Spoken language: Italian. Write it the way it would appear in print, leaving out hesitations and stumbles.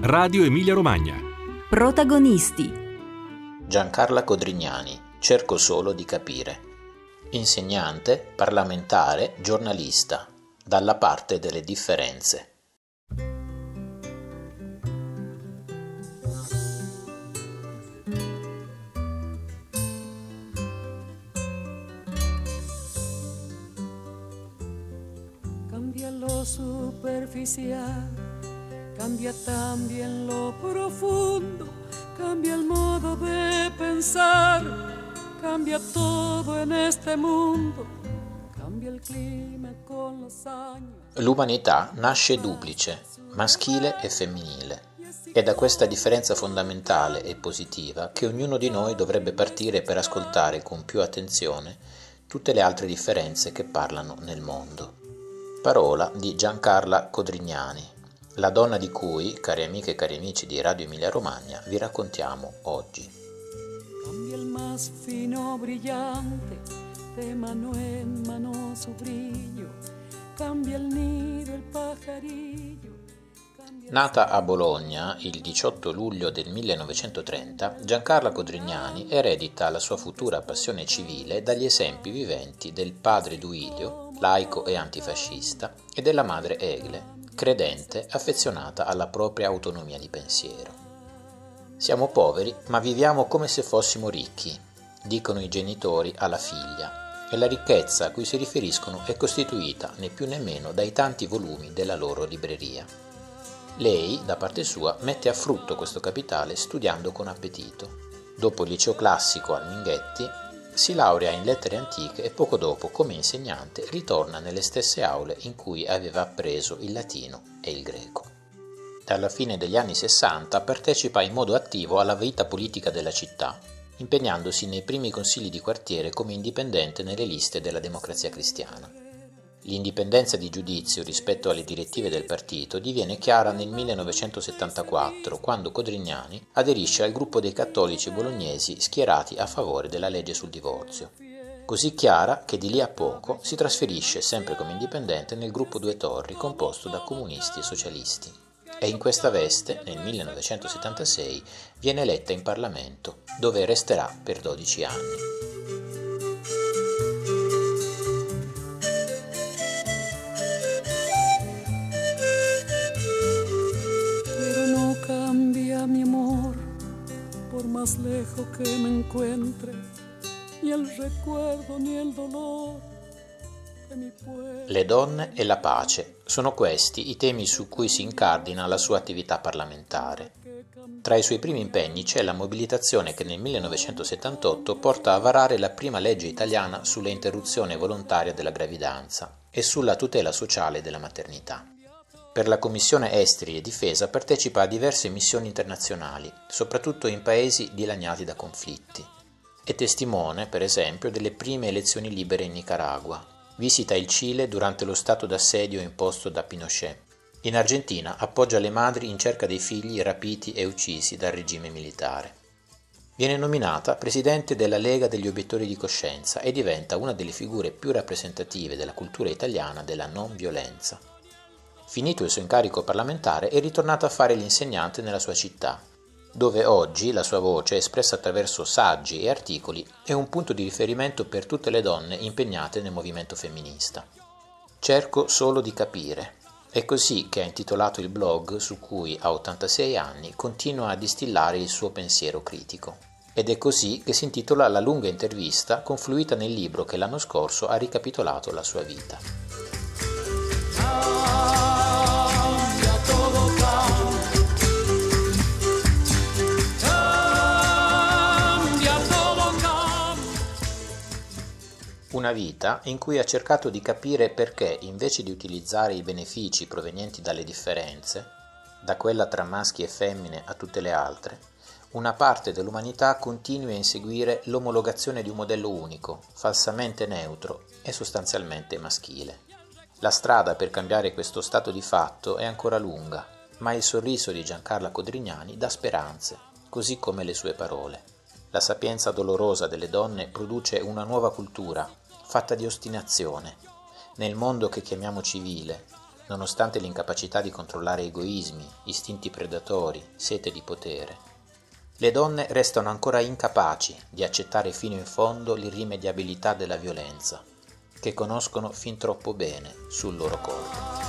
Radio Emilia Romagna. Protagonisti. Giancarla Codrignani, cerco solo di capire. Insegnante, parlamentare, giornalista, dalla parte delle differenze. Cambia lo superficial, cambia también lo profundo, cambia el modo de pensar, cambia todo en este mundo, cambia il clima con los años. L'umanità nasce duplice, maschile e femminile. È da questa differenza fondamentale e positiva che ognuno di noi dovrebbe partire per ascoltare con più attenzione tutte le altre differenze che parlano nel mondo. Parola di Giancarla Codrignani, la donna di cui, cari amiche e cari amici di Radio Emilia Romagna, vi raccontiamo oggi. Cambia il más fino brillante, de mano en mano su brillo, cambia il nido, il pajarillo. Nata a Bologna il 18 luglio del 1930, Giancarla Codrignani eredita la sua futura passione civile dagli esempi viventi del padre Duilio, laico e antifascista, e della madre Egle, credente, affezionata alla propria autonomia di pensiero. Siamo poveri, ma viviamo come se fossimo ricchi, dicono i genitori alla figlia, e la ricchezza a cui si riferiscono è costituita né più né meno dai tanti volumi della loro libreria. Lei, da parte sua, mette a frutto questo capitale studiando con appetito. Dopo il liceo classico al Minghetti, si laurea in lettere antiche e poco dopo, come insegnante, ritorna nelle stesse aule in cui aveva appreso il latino e il greco. Dalla fine degli anni 60 partecipa in modo attivo alla vita politica della città, impegnandosi nei primi consigli di quartiere come indipendente nelle liste della Democrazia Cristiana. L'indipendenza di giudizio rispetto alle direttive del partito diviene chiara nel 1974, quando Codrignani aderisce al gruppo dei cattolici bolognesi schierati a favore della legge sul divorzio. Così chiara che di lì a poco si trasferisce sempre come indipendente nel gruppo Due Torri, composto da comunisti e socialisti. E in questa veste, nel 1976, viene eletta in Parlamento, dove resterà per 12 anni. Más lejos que me encuentre, ni el recuerdo ni el dolor de mi pueblo. Le donne e la pace sono questi i temi su cui si incardina la sua attività parlamentare. Tra i suoi primi impegni c'è la mobilitazione che nel 1978 porta a varare la prima legge italiana sulla interruzione volontaria della gravidanza e sulla tutela sociale della maternità. Per la Commissione Esteri e Difesa partecipa a diverse missioni internazionali, soprattutto in paesi dilaniati da conflitti. È testimone, per esempio, delle prime elezioni libere in Nicaragua. Visita il Cile durante lo stato d'assedio imposto da Pinochet. In Argentina appoggia le madri in cerca dei figli rapiti e uccisi dal regime militare. Viene nominata presidente della Lega degli Obiettori di Coscienza e diventa una delle figure più rappresentative della cultura italiana della non violenza. Finito il suo incarico parlamentare è ritornato a fare l'insegnante nella sua città, dove oggi la sua voce, espressa attraverso saggi e articoli, è un punto di riferimento per tutte le donne impegnate nel movimento femminista. Cerco solo di capire. È così che ha intitolato il blog su cui a 86 anni continua a distillare il suo pensiero critico. Ed è così che si intitola la lunga intervista confluita nel libro che l'anno scorso ha ricapitolato la sua vita. Una vita in cui ha cercato di capire perché, invece di utilizzare i benefici provenienti dalle differenze, da quella tra maschi e femmine a tutte le altre, una parte dell'umanità continui a inseguire l'omologazione di un modello unico, falsamente neutro e sostanzialmente maschile. La strada per cambiare questo stato di fatto è ancora lunga, ma il sorriso di Giancarla Codrignani dà speranze, così come le sue parole. La sapienza dolorosa delle donne produce una nuova cultura, fatta di ostinazione, nel mondo che chiamiamo civile, Nonostante l'incapacità di controllare egoismi, istinti predatori, sete di potere, le donne restano ancora incapaci di accettare fino in fondo l'irrimediabilità della violenza, che conoscono fin troppo bene sul loro corpo.